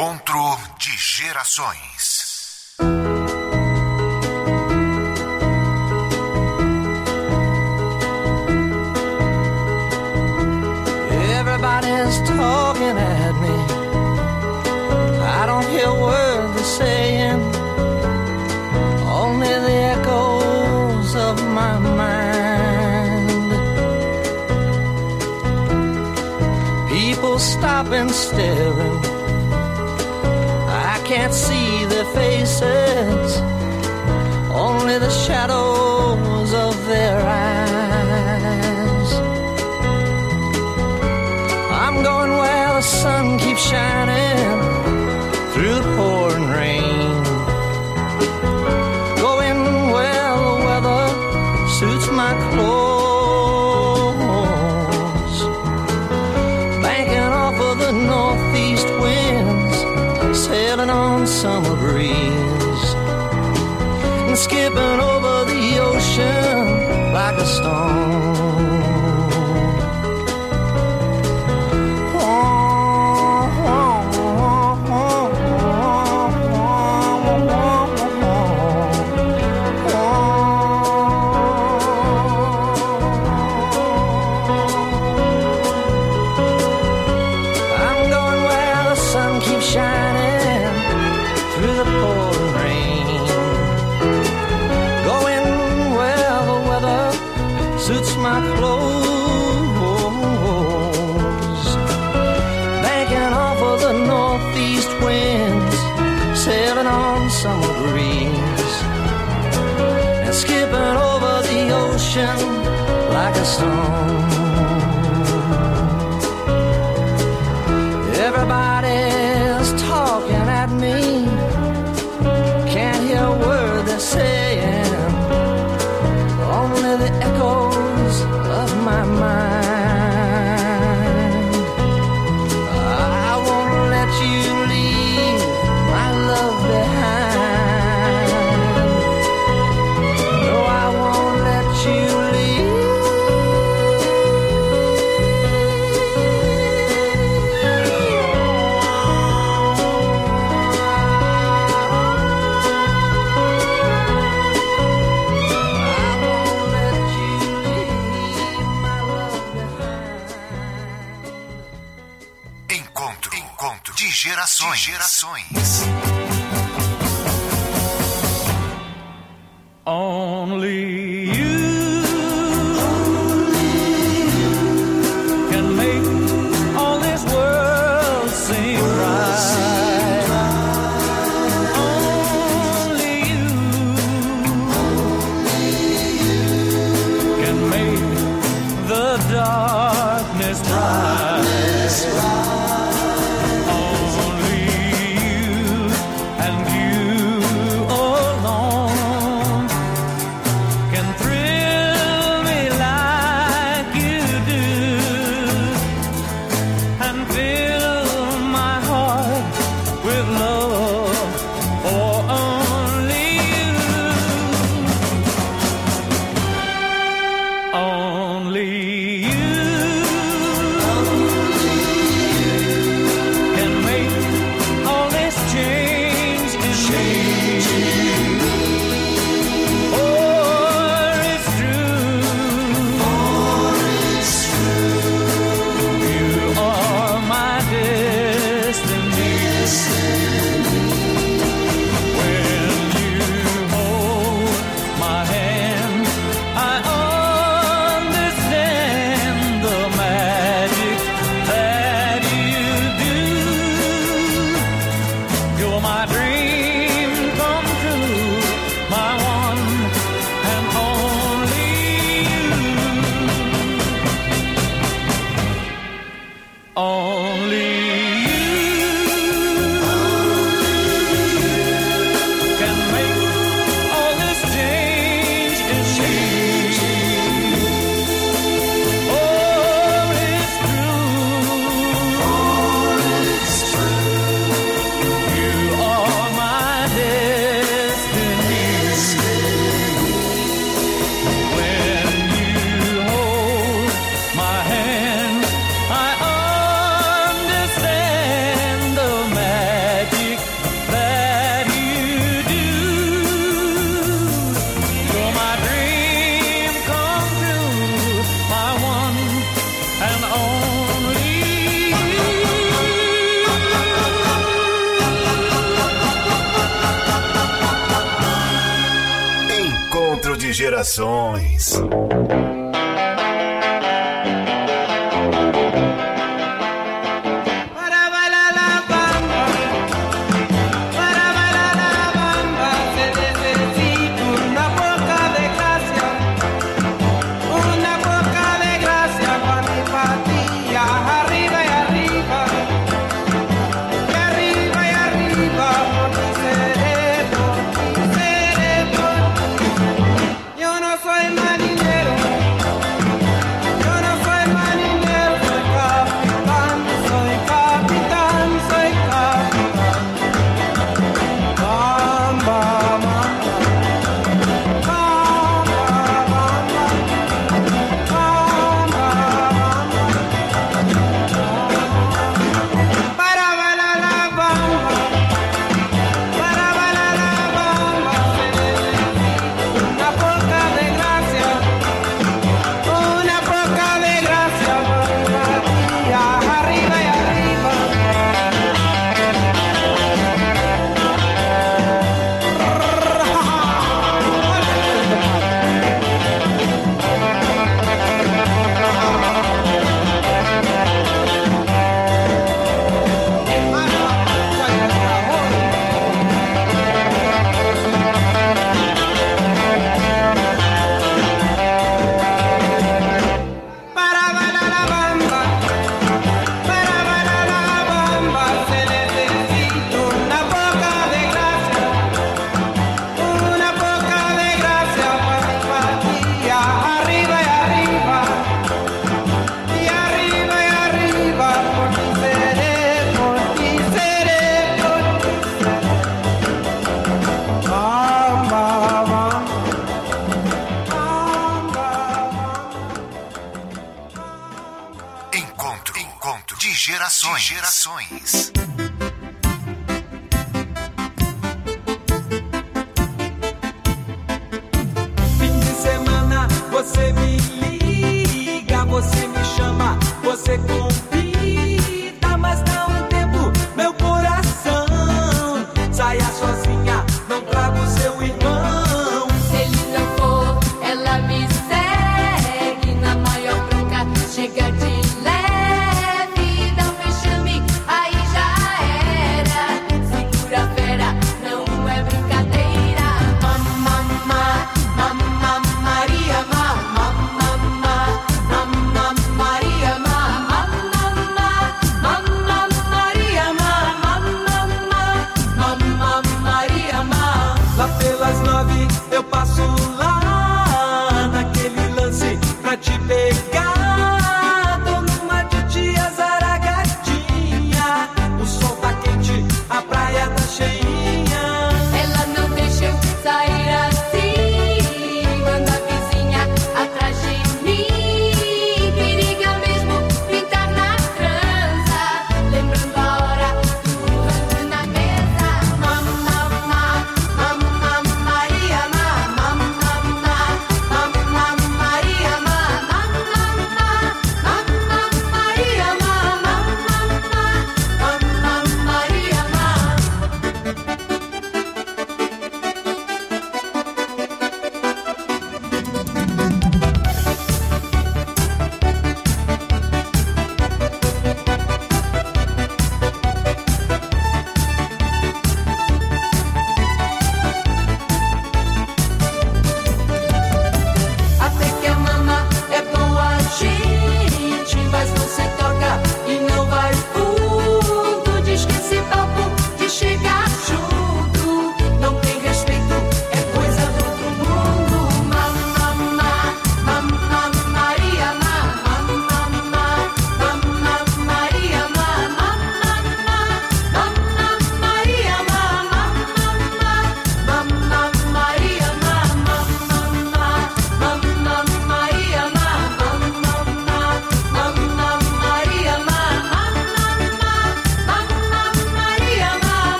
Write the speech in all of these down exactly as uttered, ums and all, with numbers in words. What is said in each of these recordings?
Encontro de Gerações. Everybody's talking at me. I don't hear a word they're saying, only the echoes of my mind. People stop and staring, I can't see their faces, only the shadows of their eyes. I'm going where the sun keeps shining through the pouring rain, going where the weather suits my clothes, banking off of the northeast winds, sailing on summer breeze, and skipping over the ocean like a stone. Summer breeze and skipping over the ocean like a stone. Everybody's talking at me, can't hear a word they're saying, only the echoes of my mind. I won't let you leave my love behind. Gerações. Gerações. Only you, only you can make all this world seem right. Only you, only you can make the darkness bright. Only you de gerações. Gerações. Gerações. Fim de semana, você me liga, você me chama, você convida, mas não tempo, meu coração. Saia sozinha, não trago seu irmão. Se ele não for, ela me segue na maior bronca, chega de leve. Aí já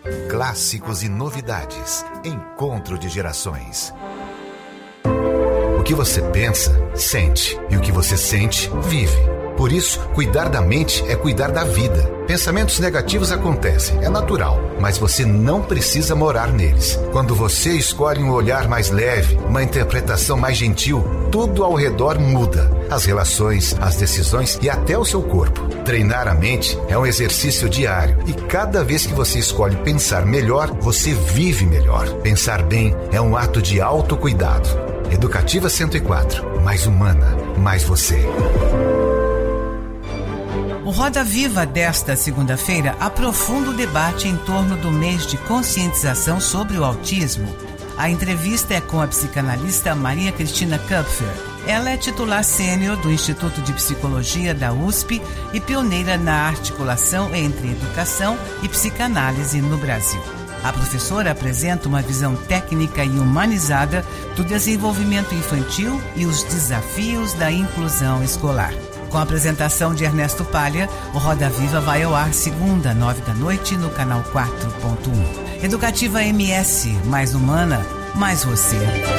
Clássicos e novidades. Encontro de gerações. O que você pensa, sente. E o que você sente, vive. Por isso, cuidar da mente é cuidar da vida. Pensamentos negativos acontecem, é natural, mas você não precisa morar neles. Quando você escolhe um olhar mais leve, uma interpretação mais gentil, tudo ao redor muda. As relações, as decisões e até o seu corpo. Treinar a mente é um exercício diário e cada vez que você escolhe pensar melhor, você vive melhor. Pensar bem é um ato de autocuidado. Educativa cento e quatro, mais humana, mais você. O Roda Viva desta segunda-feira aprofunda o debate em torno do mês de conscientização sobre o autismo. A entrevista é com a psicanalista Maria Cristina Kupfer. Ela é titular sênior do Instituto de Psicologia da U S P e pioneira na articulação entre educação e psicanálise no Brasil. A professora apresenta uma visão técnica e humanizada do desenvolvimento infantil e os desafios da inclusão escolar. Com a apresentação de Ernesto Palha, o Roda Viva vai ao ar segunda, nove da noite, no canal quatro ponto um. Educativa M S, mais humana, mais você.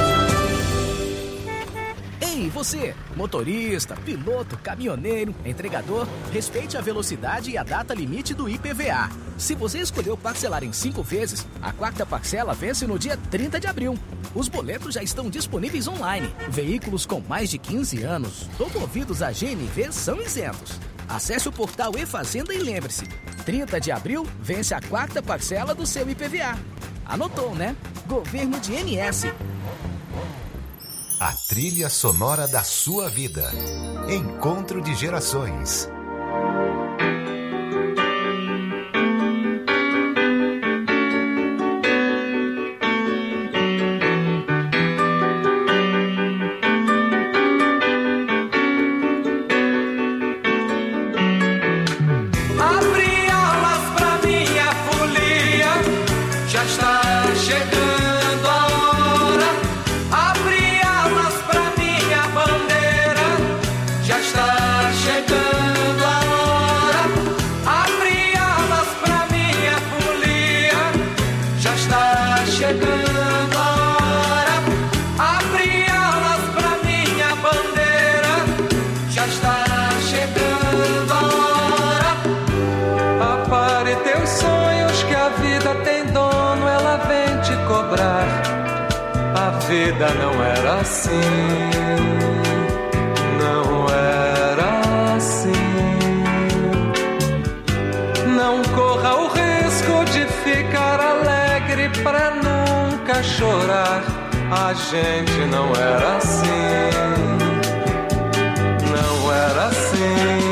Ei, você, motorista, piloto, caminhoneiro, entregador, respeite a velocidade e a data limite do I P V A. Se você escolheu parcelar em cinco vezes, a quarta parcela vence no dia trinta de abril. Os boletos já estão disponíveis online. Veículos com mais de quinze anos, ou movidos a G N V, são isentos. Acesse o portal e-Fazenda e lembre-se, trinta de abril vence a quarta parcela do seu I P V A. Anotou, né? Governo de M S. A trilha sonora da sua vida. Encontro de gerações. Abre alas pra minha folia, já está chegando a hora. Abre alas pra minha bandeira, já está chegando a hora. Abre alas pra minha folia, já está chegando a hora. Abre alas pra minha bandeira, já está chegando a hora. Apare teus sonhos que a vida tem dono, ela vem te cobrar. A vida não era assim, não era assim. Não corra o risco de ficar alegre pra nunca chorar. A gente não era assim, não era assim.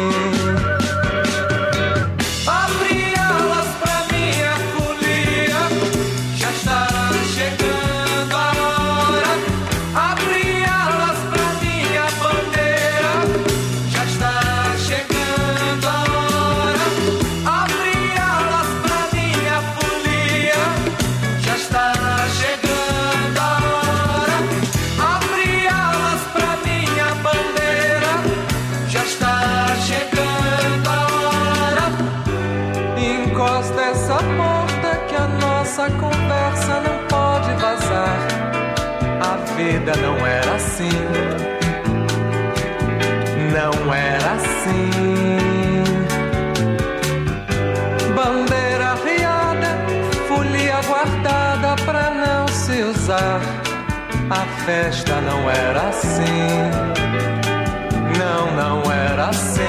Abre alas pra minha folia, já está chegando a hora. Abre alas pra minha bandeira, já está chegando a hora. Abre alas pra minha folia, já está chegando a hora. Abre alas pra minha bandeira, já está chegando a hora. Encosta essa porta que a nossa conversa não pode vazar. A vida não era assim, não era assim. Bandeira arriada, folia guardada pra não se usar. A festa não era assim, não, não era assim.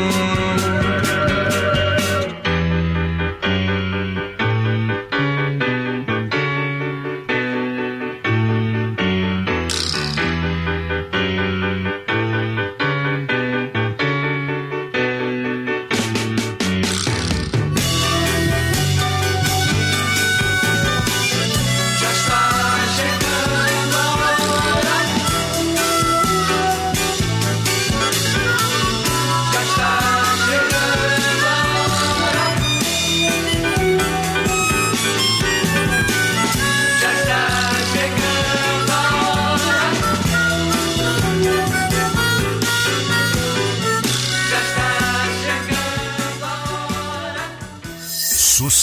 Já está chegando a hora. Já está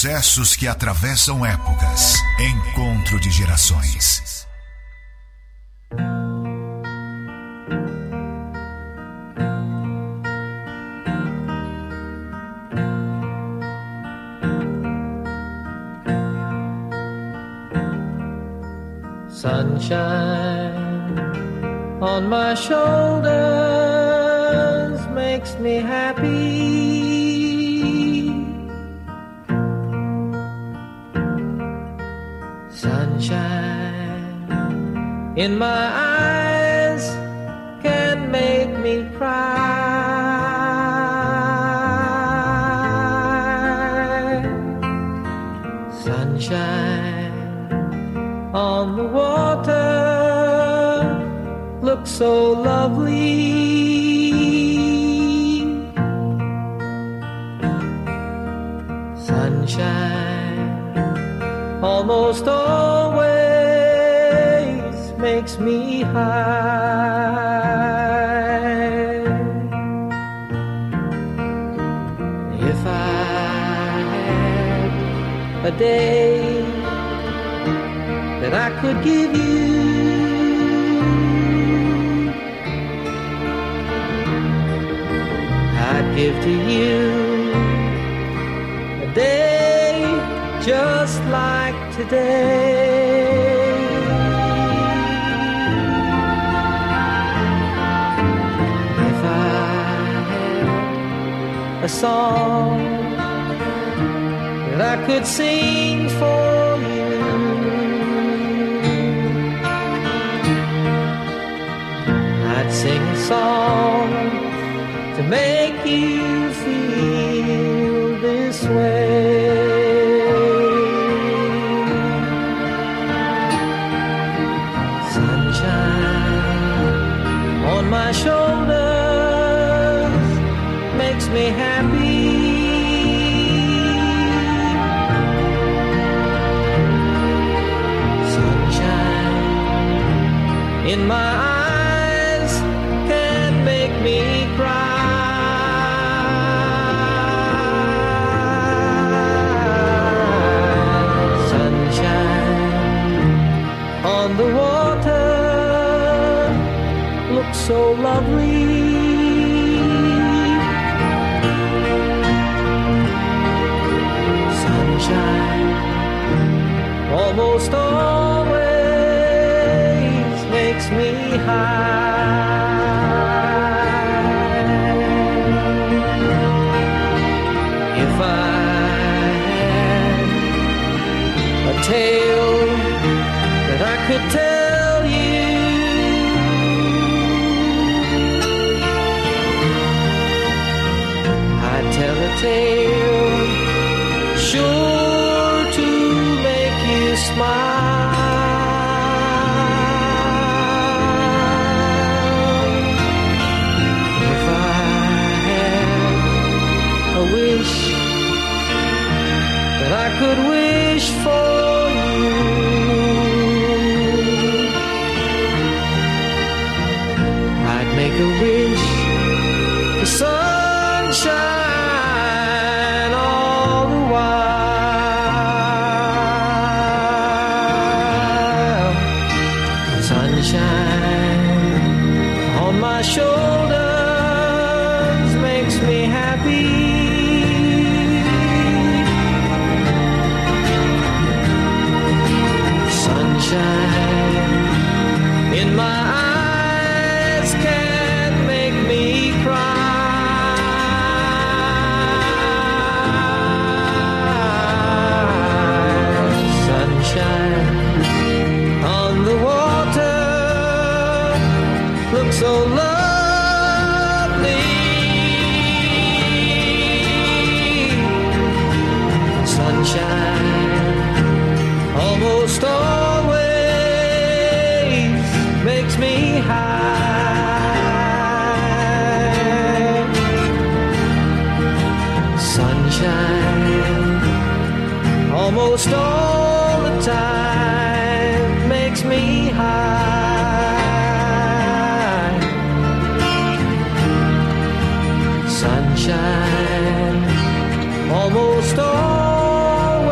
Sucessos que atravessam épocas. Encontro de gerações. Sunshine on my shoulders makes me happy. Sunshine in my eyes can make me cry. Sunshine on the water looks so lovely. Sunshine almost always makes me high. If I had a day that I could give you, I'd give to you a day just like today. If I had a song that I could sing for you, I'd sing a song to make you feel this way. Sunshine on my shoulders makes me happy. Sunshine in my eyes can make me cry. On the water looks so lovely. Sunshine almost always makes me high. If I had a tale that I could tell you, I'd tell a tale sure to make you smile. If I had a wish that I could wish for you, make a wish for sunshine all the while. Sunshine on my shoulders makes me happy. Sunshine in my eyes can make me cry. Sunshine on the water looks so lovely. Sunshine almost always makes me high. Sunshine almost all the time makes me high. Sunshine almost always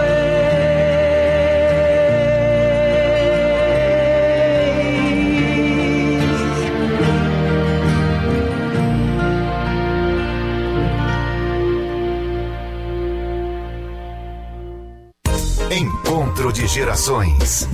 Encontro de Gerações.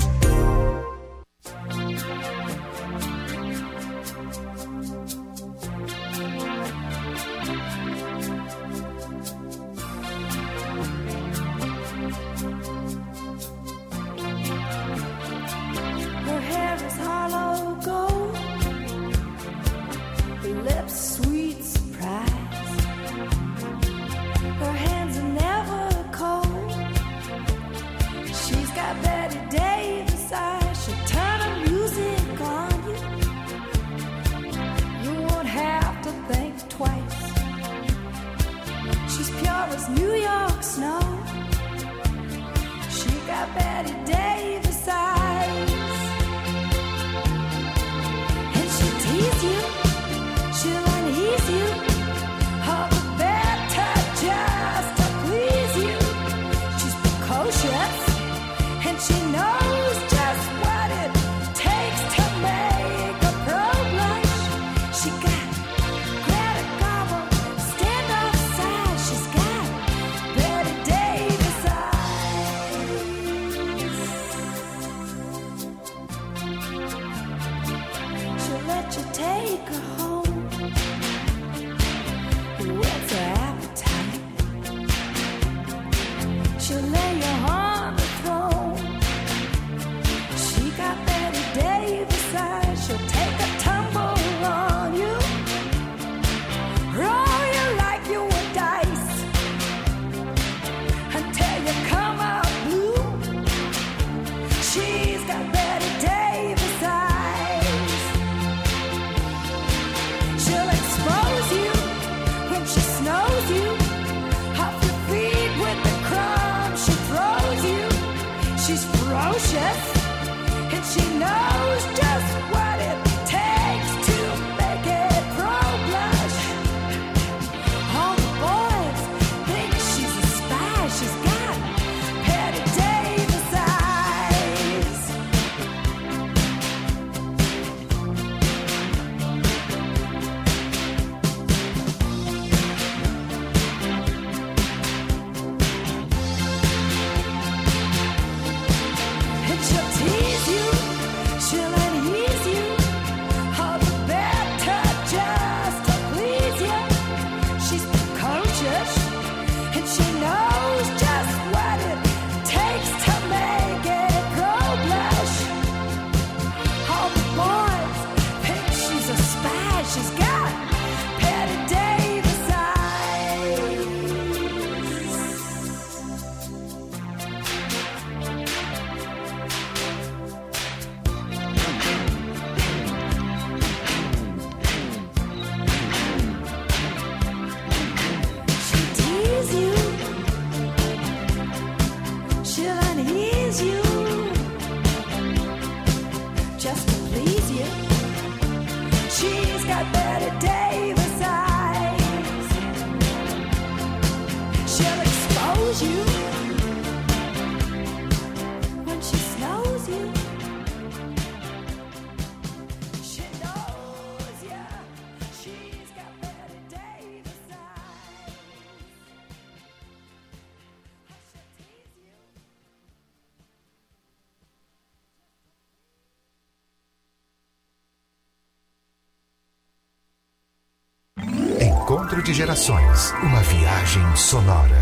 Encontro de Gerações, uma viagem sonora.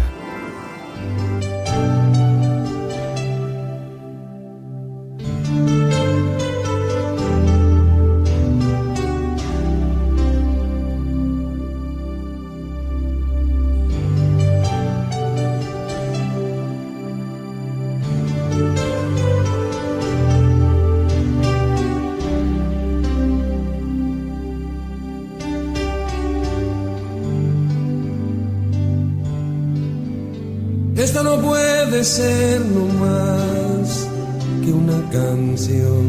Esta no puede ser no más que una canción.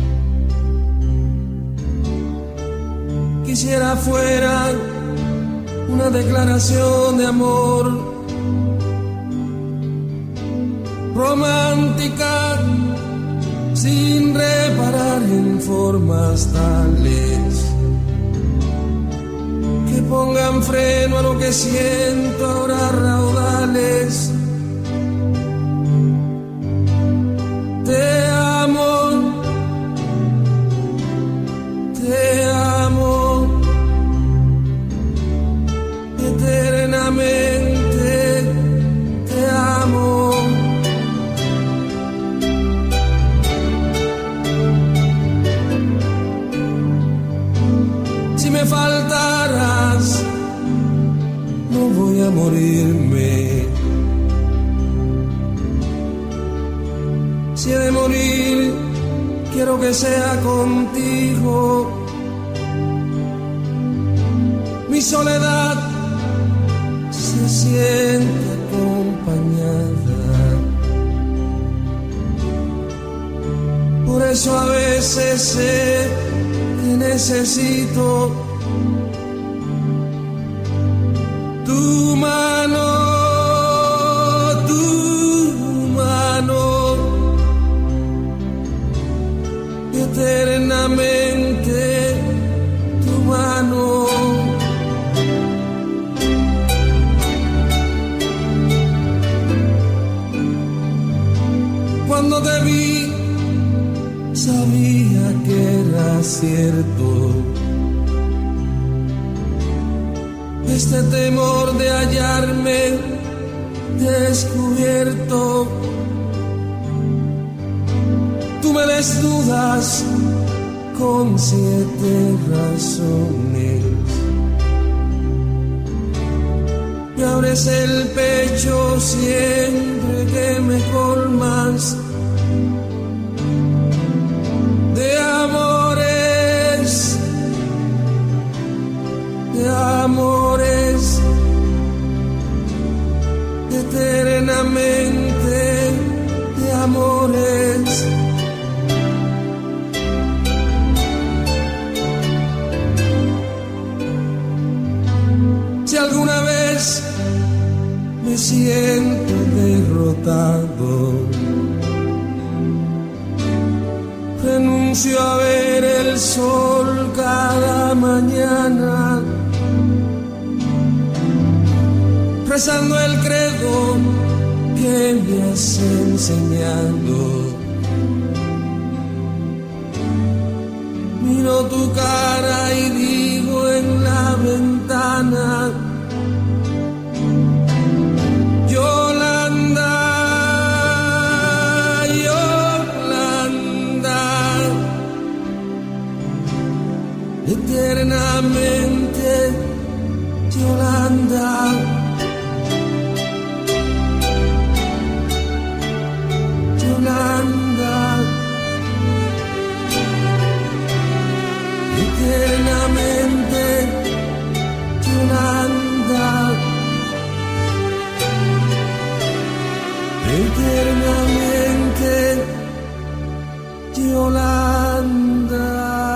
Quisiera fuera una declaración de amor romántica, sin reparar en formas tales que pongan freno a lo que siento ahora raudales. morirme. Si he de morir, quiero que sea contigo. Mi soledad se siente acompañada. Por eso a veces sé que necesito tu mano, tu mano, eternamente tu mano. Cuando te vi, sabía que era cierto. Este temor de hallarme descubierto. Tú me desnudas con siete razones. Me abres el pecho siempre que me colmas de amores, de amores, eternamente de amores. Si alguna vez me siento derrotado, renuncio a ver el sol cada mañana, rezando el credo que me has enseñado. Miro tu cara y digo en la ventana: Yolanda, Yolanda, eternamente Yolanda. Yolanda, eternamente Yolanda, eternamente Yolanda.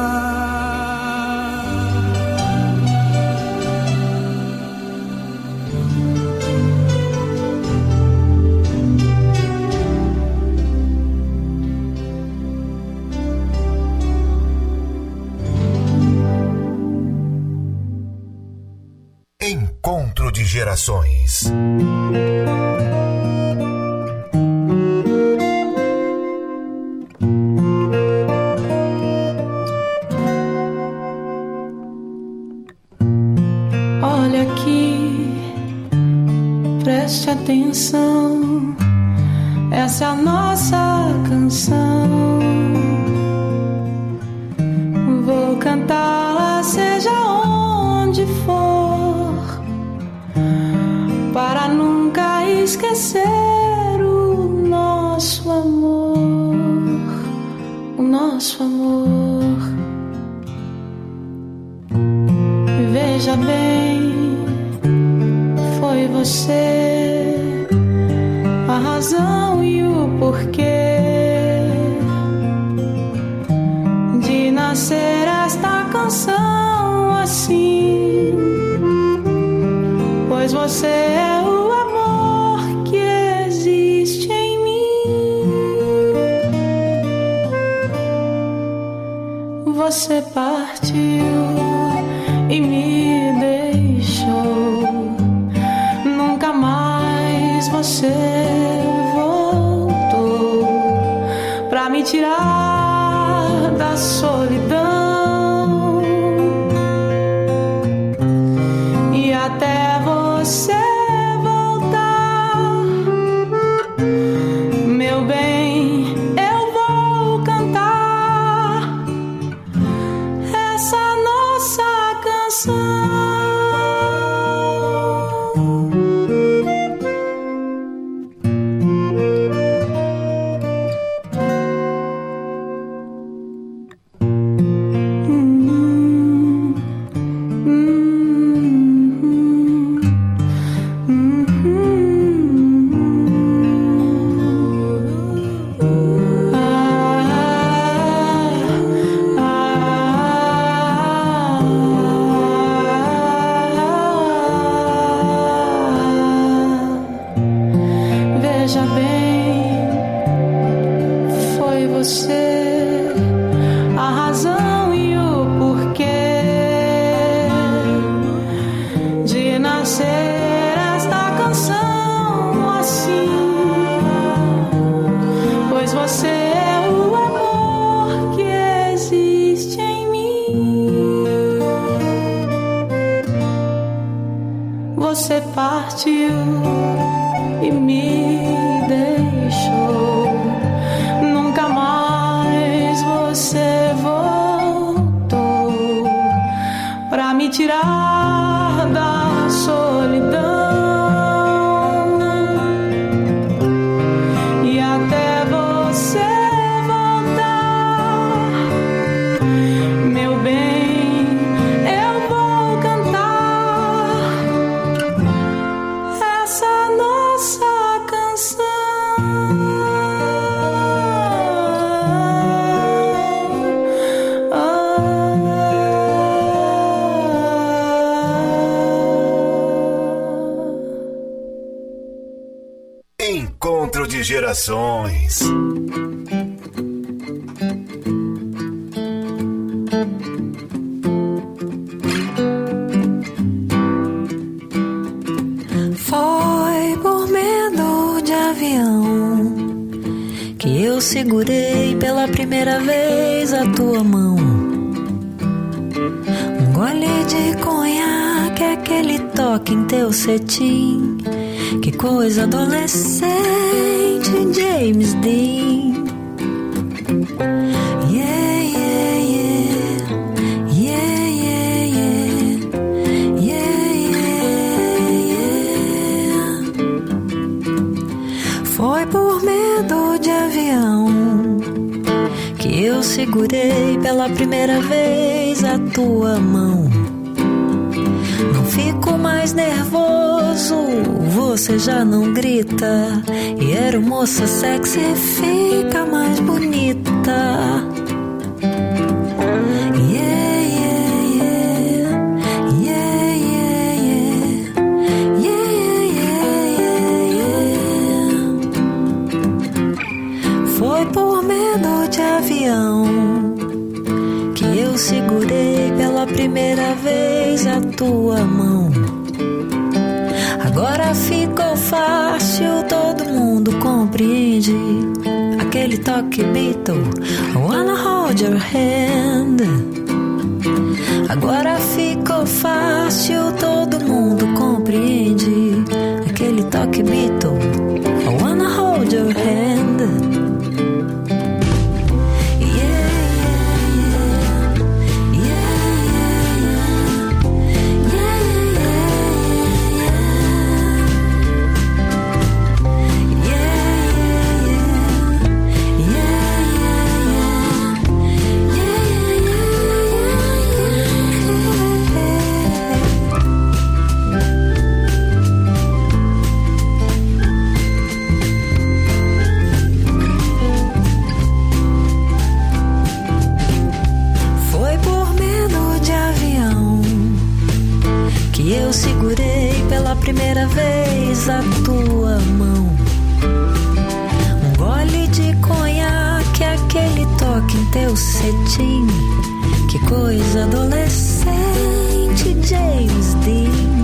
Encontro de Gerações. Olha aqui, preste atenção, essa é a nossa canção. Vou cantá-la seja onde for, para nunca esquecer o nosso amor, o nosso amor. Veja bem, foi você a razão e o porquê de nascer esta canção assim, pois você é o amor que existe em mim. Você partiu e me deixou, nunca mais você voltou pra me tirar da solidão, e até você voltar, meu bem, eu vou cantar essa nossa canção. você a razão e o porquê de nascer esta canção assim, pois você é o amor que existe em mim. Você partiu e me deixou, nunca mais você voltou pra me tirar da solidão. E até você voltar, meu bem, eu vou cantar essa nossa canção. Encontro de Gerações. Foi por medo de avião que eu segurei pela primeira vez a tua mão. Um gole de conhaque, aquele toque em teu cetim, que coisa adolescente, James Dean. Yeah, yeah, yeah. Yeah, yeah, yeah. Yeah, yeah, yeah. Foi por medo de avião que eu segurei pela primeira vez a tua mão. Não fico mais nervoso, você já não grita, e era moça sexy, fica mais bonita. Yeah, yeah, yeah. Yeah, yeah, yeah. Yeah, yeah, yeah. Foi por medo de avião que eu segurei pela primeira vez a tua mão. Agora ficou fácil, todo mundo compreende aquele toque Beatle, I wanna hold your hand. Agora ficou fácil, todo mundo compreende aquele toque Beatle, I wanna hold your hand. Eu segurei pela primeira vez a tua mão. Um gole de conhaque, aquele toque em teu cetim, que coisa adolescente, James Dean.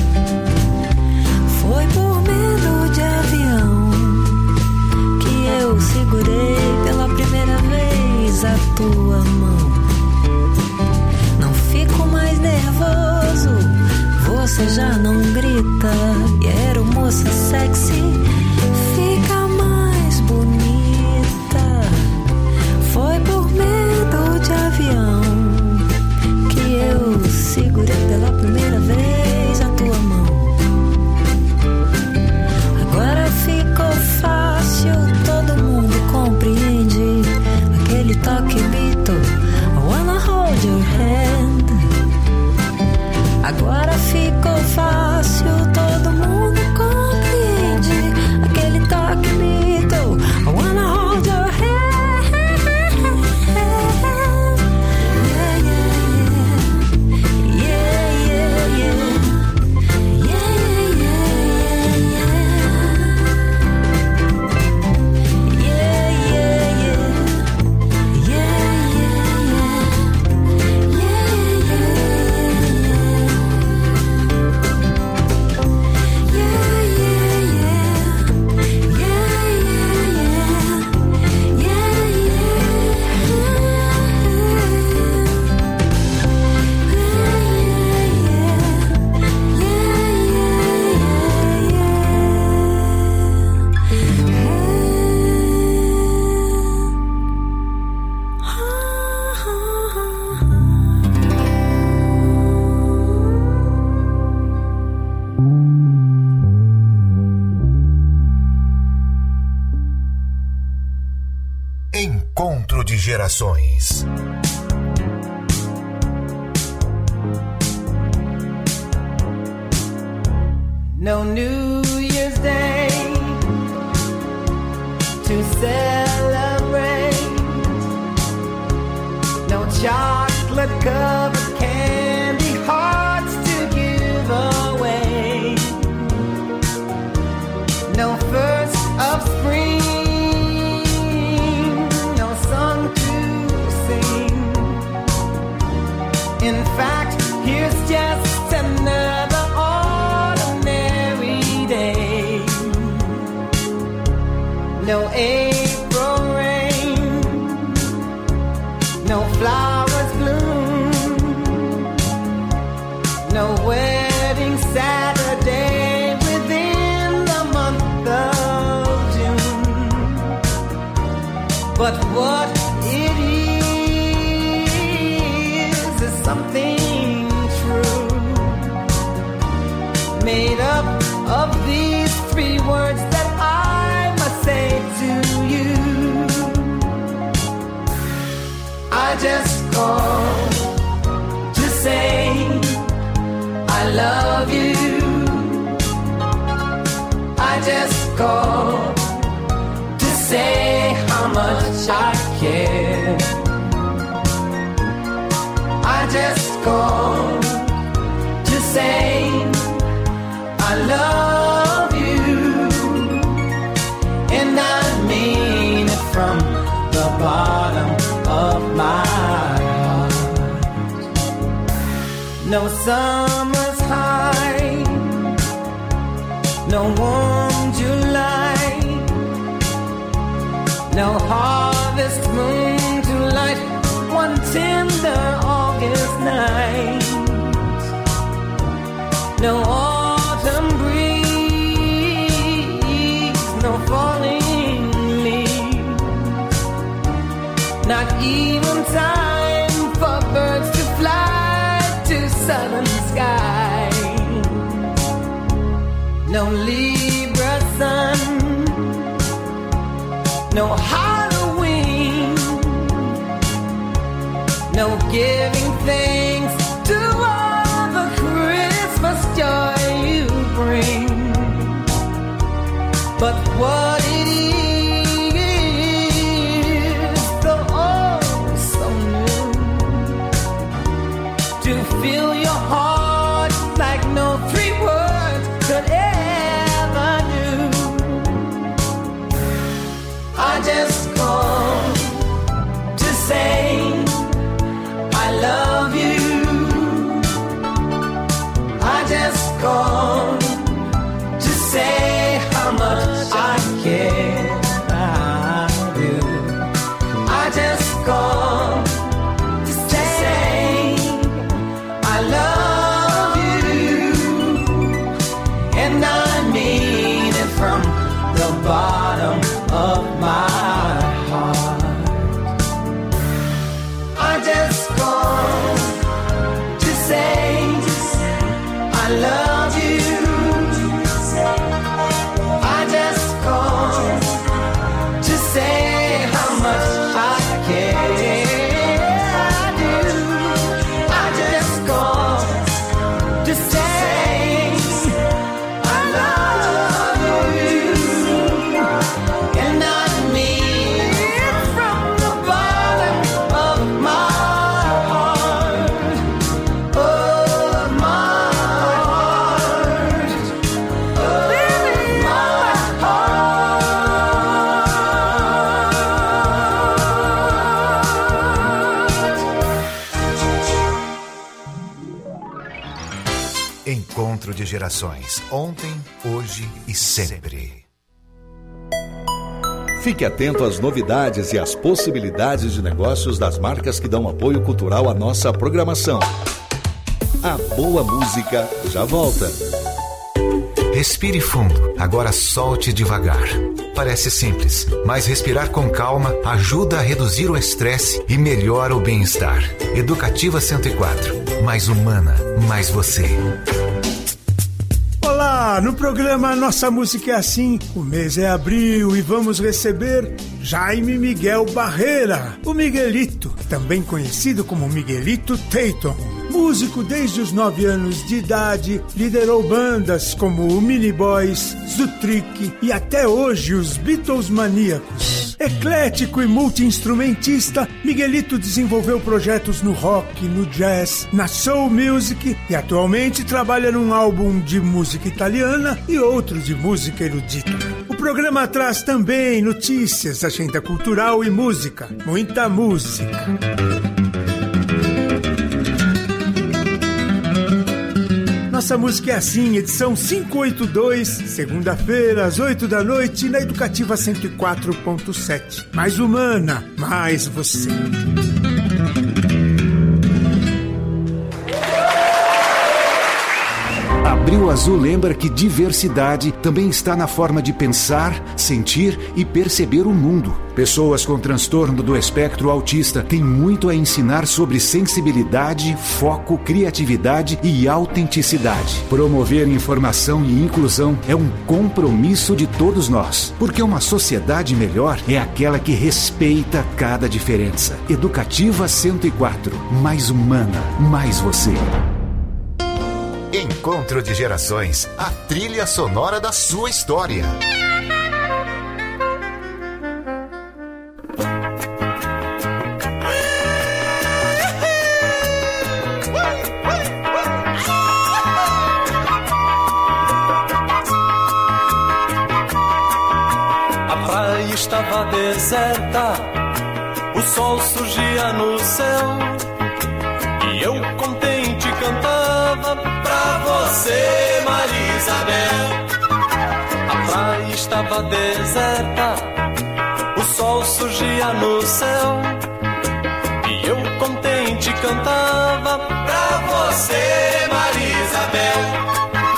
Foi por medo de avião que eu segurei pela primeira vez a tua mão. Não fico mais nervoso, você já não grita, e era moça sexy, fica mais bonita. Foi por medo de avião que eu segurei pela primeira vez a tua mão. Agora ficou fácil, todo mundo compreende aquele toque Beatle, I wanna hold your hand. Agora ficou fácil, todo mundo compreende aquele toque Beatle, I wanna hold your hand. Yeah, yeah, yeah. Yeah, Encontro de Gerações. No New Year's Day to celebrate, no chocolate covered candy hearts to give away, no first of spring, no song to sing. In fact, here's just another no April rain, no flowers bloom, no wedding Saturday within the month of June. But what it is is something true, made up of these three words that I must say to you. I just called to say I love you. I just called to say how much I care. I just called to say I love you, and I mean it from the bottom of my heart. No summer's high, no warm July, no harvest moon to light one tender August night, no autumn breeze, no falling leaves, not even time for birds to fly to southern skies, no Libra sun, no Halloween, no giving thanks to all the Christmas joy you bring. But what it is, so oh so new, to fill your heart like no three words could ever do. I just called to say I love you. I just called to say how much I care. I do. I just called to say I love you, and I mean it from the bottom of my heart. I just called to say I love you. I just called to say how much I care. I do. I just called to say I love you, and I mean it from the bottom of my heart. Of my heart. Of my Encontro de Gerações. Ontem, hoje e sempre. Fique atento às novidades e às possibilidades de negócios das marcas que dão apoio cultural à nossa programação. A boa música já volta. Respire fundo, agora solte devagar. Parece simples, mas respirar com calma ajuda a reduzir o estresse e melhora o bem-estar. Educativa cento e quatro, mais humana, mais você. Olá, Olá, no programa Nossa Música é Assim, o mês é abril e vamos receber Jaime Miguel Barreira, o Miguelito, também conhecido como Miguelito Tatum. Músico desde os nove anos de idade, liderou bandas como o Mini Boys, Zutrick e até hoje os Beatles Maníacos. Eclético e multi-instrumentista, Miguelito desenvolveu projetos no rock, no jazz, na soul music e atualmente trabalha num álbum de música italiana e outro de música erudita. O programa traz também notícias, agenda cultural e música. Muita música. Nossa Música é Assim, edição quinhentos e oitenta e dois, segunda-feira, às oito da noite, na Educativa cento e quatro ponto sete. Mais humana, mais você. Abril Azul lembra que diversidade também está na forma de pensar, sentir e perceber o mundo. Pessoas com transtorno do espectro autista têm muito a ensinar sobre sensibilidade, foco, criatividade e autenticidade. Promover informação e inclusão é um compromisso de todos nós, porque uma sociedade melhor é aquela que respeita cada diferença. Educativa cento e quatro, mais humana, mais você. Encontro de Gerações, a trilha sonora da sua história. A praia estava deserta, o sol surgia no céu e eu contente cantava pra você, Maria Isabel. A praia estava deserta, o sol surgia no céu e eu contente cantava pra você, Maria Isabel.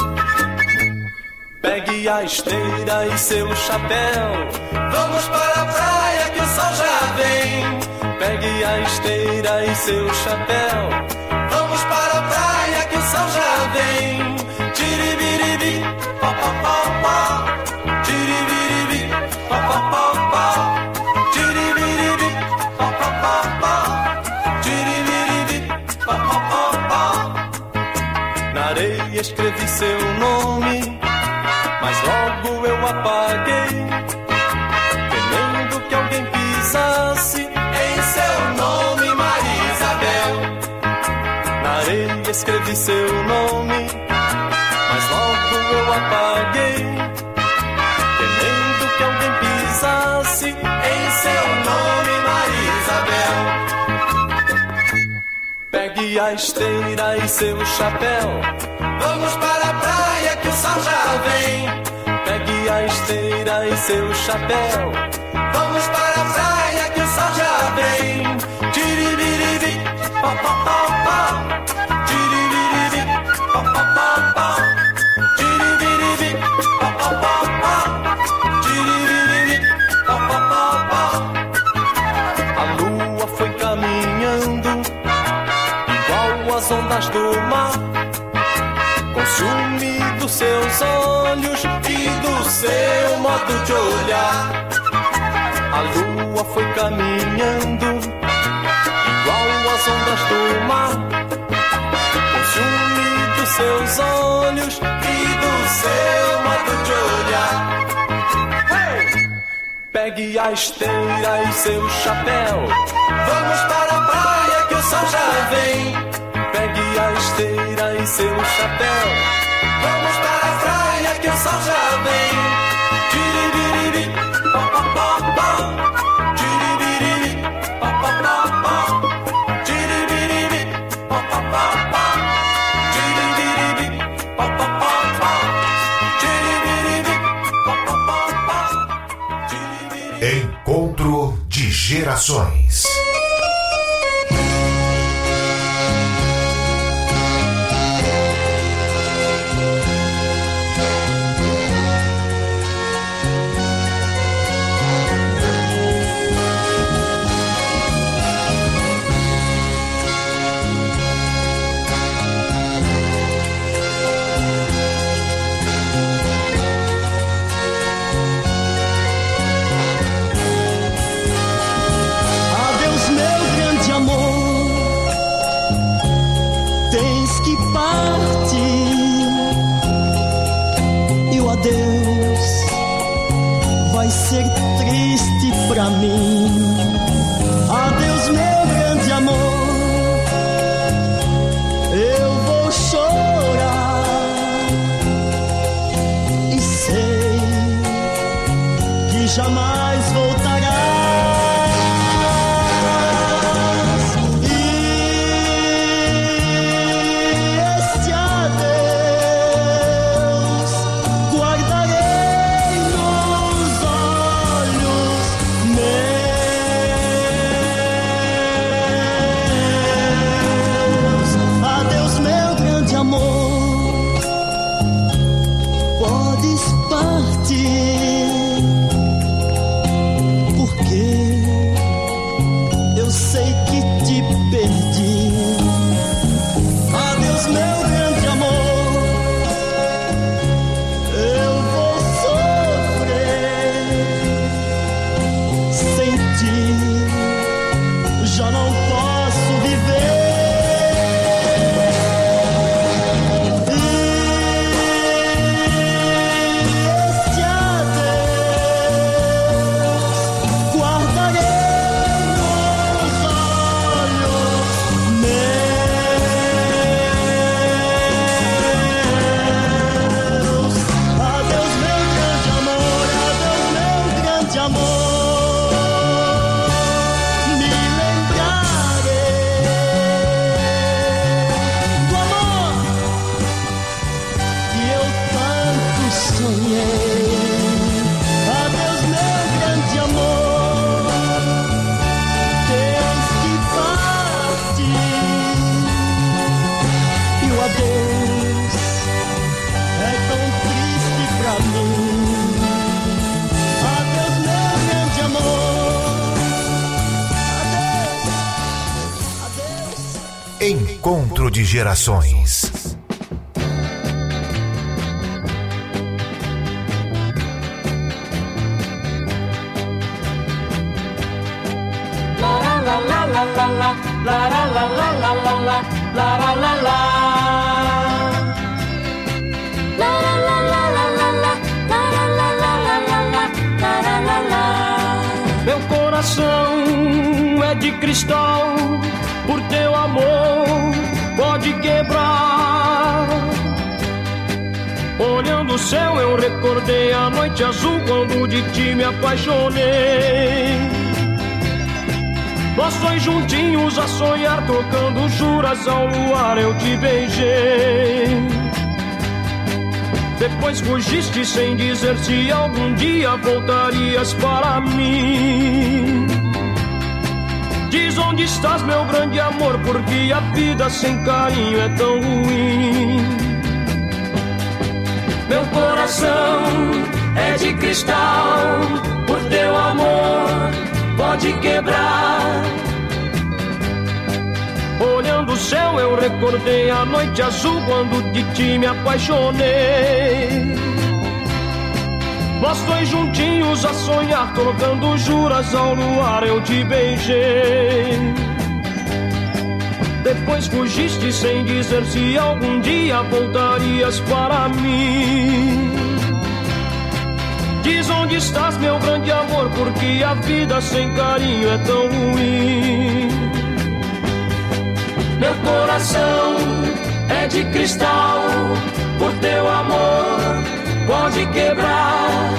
Pegue a esteira e seu chapéu, vamos para a praia que o sol já vem. Pegue a esteira e seu chapéu, vamos para a praia que o sol já vem. Tiribiribi, pá pá pá pá. Tiribiribi, pá pá pá pá. Tiribiribi, pá pá pá pá. Tiribiribi, pá pá pá pá. Na areia escrevi seu nome, mas logo eu apaguei, temendo que alguém pisasse em seu nome, Maria Isabel. Na areia escrevi seu nome, mas logo eu apaguei, temendo que alguém pisasse em seu nome, Maria Isabel. Pegue a esteira e seu chapéu, vamos para a praia que o sol já vem. Pegue a esteira e seu chapéu, vamos para a praia que o sol já vem. Tiribiribi, pá pá pá pá. Tiribiribi, pá pá pá pá. Tiribiribi, pá pá pá pá. Tiribiribi, pá pá pá pá. A lua foi caminhando igual as ondas do mar, com ciúme dos seus olhos e do seu modo de olhar. A lua foi caminhando igual as ondas do mar, com ciúme dos seus olhos e do seu modo de olhar. Hey! Pegue a esteira e seu chapéu, vamos para a praia que o sol já vem. Pegue a esteira e seu chapéu, vamos para a praia que o sol já vem. Tiribiribi, pá pá pá pá. Tiribiribi, pá pá pá pá. Tiribiribi, pá pá pá pá. Tiribiribi, pá pá pá pá. Tiribiribi, pá pá pá pá. Encontro de Gerações. pra mim. Adeus, meu grande amor, eu vou chorar e sei que jamais voltarás. E este adeus guardarei nos olhos meus. Adeus, meu grande amor, podes partir, porque eu sei que te perdi. Adeus, meu grande amor, eu vou sofrer sem ti, já não posso viver. E este adeus guardarei nos olhos meus. Adeus, meu grande amor, adeus, meu grande amor, me lembrarei do amor que eu tanto sonhei. Adeus, meu grande amor, tens que partir, e o adeus é tão triste pra mim. Adeus, meu grande amor, adeus. Encontro de Gerações. Meu coração é de cristal, por teu amor pode quebrar. Olhando o céu eu recordei a noite azul quando de ti me apaixonei. Nós dois juntinhos a sonhar, trocando juras ao luar eu te beijei. Depois fugiste sem dizer se algum dia voltarias para mim. Diz onde estás, meu grande amor, porque a vida sem carinho é tão ruim. Meu coração é de cristal, por teu amor pode quebrar. Olhando o céu eu recordei a noite azul quando de ti me apaixonei. Nós dois juntinhos a sonhar, trocando juras ao luar eu te beijei. Depois fugiste sem dizer se algum dia voltarias para mim. Diz onde estás, meu grande amor, porque a vida sem carinho é tão ruim. Meu coração é de cristal, por teu amor pode quebrar.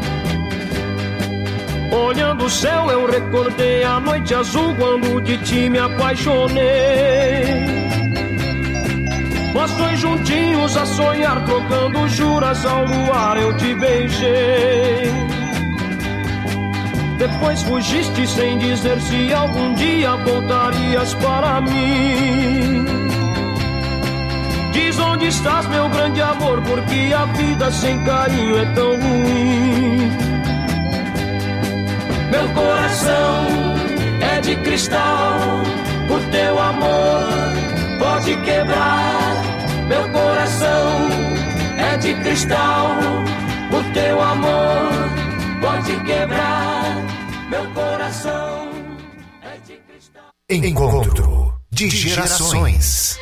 Olhando o céu eu recordei a noite azul quando de ti me apaixonei. Nós dois juntinhos a sonhar, trocando juras ao luar eu te beijei. Depois fugiste sem dizer se algum dia voltarias para mim. Diz onde estás, meu grande amor, porque a vida sem carinho é tão ruim. Meu coração é de cristal, por teu amor pode quebrar. Meu coração é de cristal, por teu amor pode quebrar. Meu coração é de cristal. Encontro de Gerações.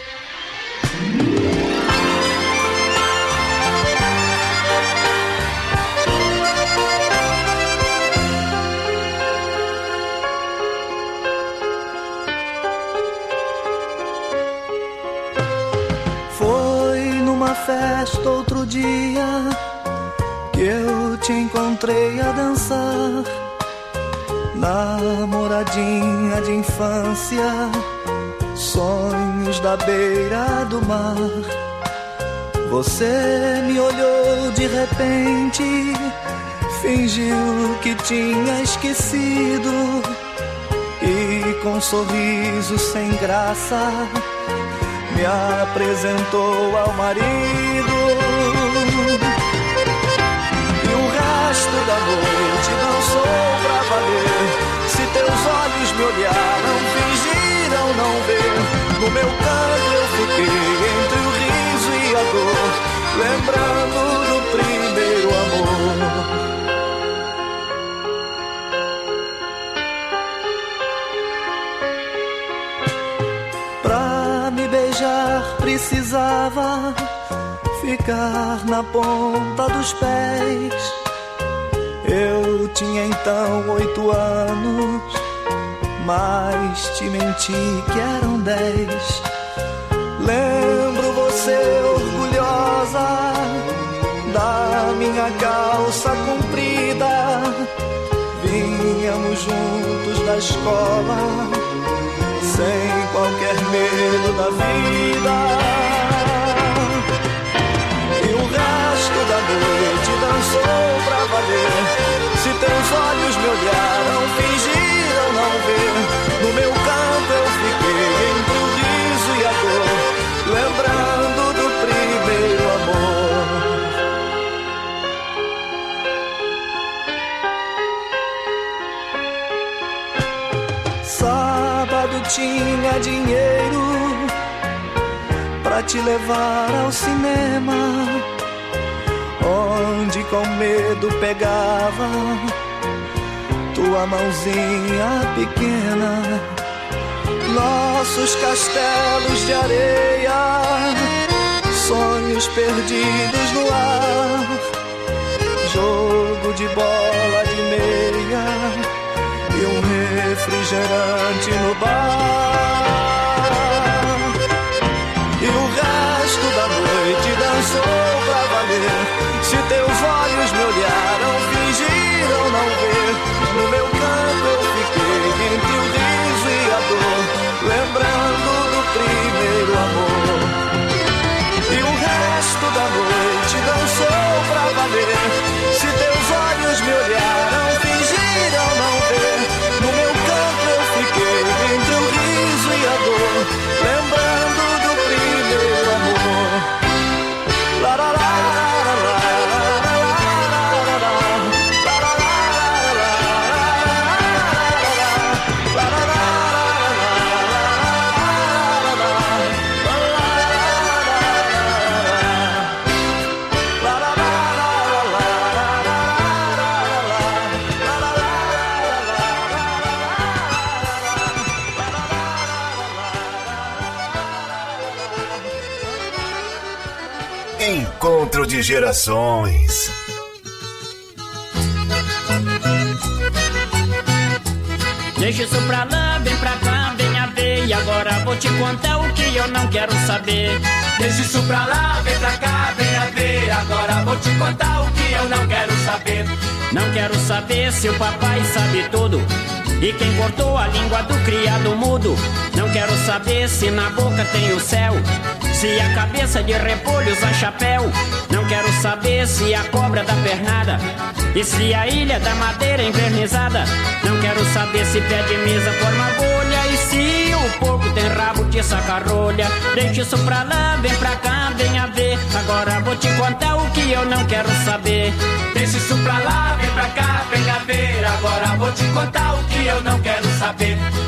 dia que eu te encontrei a dançar, namoradinha de infância, sonhos da beira do mar. Você me olhou de repente, fingiu que tinha esquecido e com um sorriso sem graça me apresentou ao marido. E o resto da noite dançou pra valer. Se teus olhos me olharam, fingiram não ver. No meu canto eu fiquei entre o riso e a dor, lembrando do primeiro amor. Pra me beijar precisava ficar na ponta dos pés. Eu tinha então oito anos, mas te menti que eram dez. Lembro você orgulhosa da minha calça comprida. Vinhamos juntos da escola, sem qualquer medo da vida. E o resto da noite dançou pra valer. Se teus olhos me olharam, fingiram não ver. No meu canto eu fiquei entre o riso e a dor, lembrando do primeiro amor. Sábado tinha dinheiro pra te levar ao cinema, onde com medo pegava tua mãozinha pequena. Nossos castelos de areia, sonhos perdidos no ar, jogo de bola de meia e um refrigerante no bar. E o resto da noite dançou pra valer. Se teus olhos me olharam, fingiram não ver. No meu canto eu fiquei entre o riso e a dor, lembrando do primeiro amor. E o resto da noite dançou pra valer. Se teus olhos me olharam, fingiram não ver. No meu canto eu fiquei entre o riso e a dor, lembrando do primeiro amor. La la la la la la la la. Encontro de Gerações. Deixa isso pra lá, vem pra cá, venha ver. E agora vou te contar o que eu não quero saber. Deixa isso pra lá, vem pra cá, venha ver. Agora vou te contar o que eu não quero saber. Não quero saber se o papai sabe tudo e quem cortou a língua do criado mudo. Não quero saber se na boca tem o céu, se a cabeça de repolho usa chapéu. Não quero saber se a cobra dá pernada e se a ilha da madeira é invernizada. Não quero saber se pé de mesa forma bolha e se o porco tem rabo de saca-rolha. Deixa isso pra lá, vem pra cá, venha ver. Agora vou te contar o que eu não quero saber. Deixa isso pra lá, vem pra cá, venha ver. Agora vou te contar o que eu não quero saber.